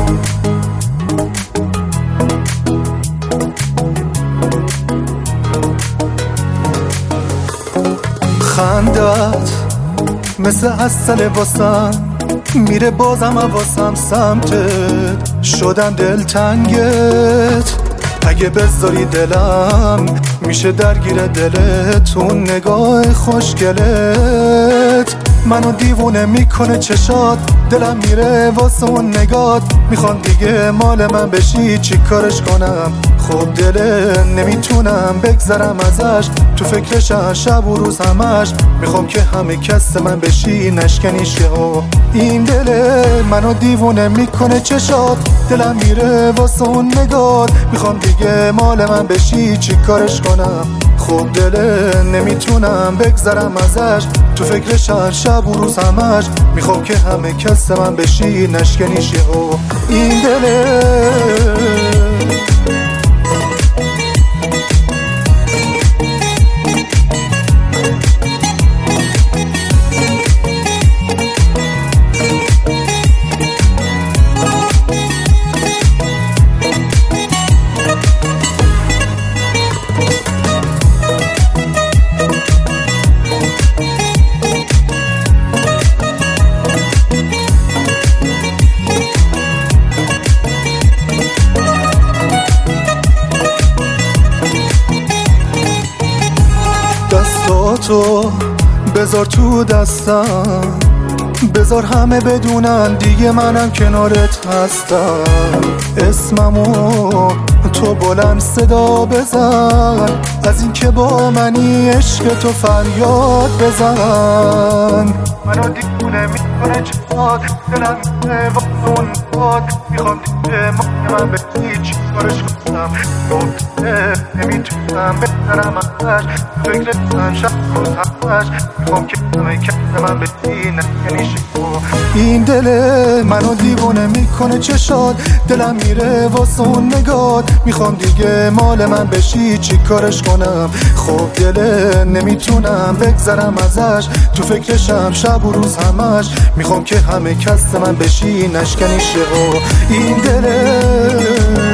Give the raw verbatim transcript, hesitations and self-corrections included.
خندت مثل عسل واسم میره بازم واسم سمتت شدم دلتنگت اگه بذاری دلم میشه درگیر دلت اون نگاه خوشگلت منو دیوونه میکنه چشات دلم میره واسه اون نگات میخوام دیگه مال من بشی چی کارش کنم خب دله نمیتونم بگذرم ازش تو فکرشم شب و روز همش میخوام که همه کس من بشی نشکنیشه و این دله منو دیوونه میکنه چشات دلم میره واسه اون نگات میخوام دیگه مال من بشی چی کارش کنم خب دله نمیتونم بگذرم ازش تو فکرشم شب و روز همش میخوام که همه کس من بشی نشکنیشه و این دله دستاتو بذار تو دستم بذار همه بدونن دیگه منم کنارت هستم اسممو تو بلند صدا بزن از این که با منی عشق تو فریاد بزن منو دیوونه میکنه چشات دلم میره واسه اون باد میخوام دیگه من به هیچ کارش کنم نمیتونم بذارم ازش فکرتم شب روز همش میخوام که همه کس من بدین نشکنیشه این دله منو دیوونه میکنه چشات دلم میره واسه اون نگات میخوام دیگه مال من بشی چی کارش کنم خب دله نمیتونم بگذرم ازش تو فکرشم شب و روز همش میخوام که همه کس من بشی نشکنیشه این دله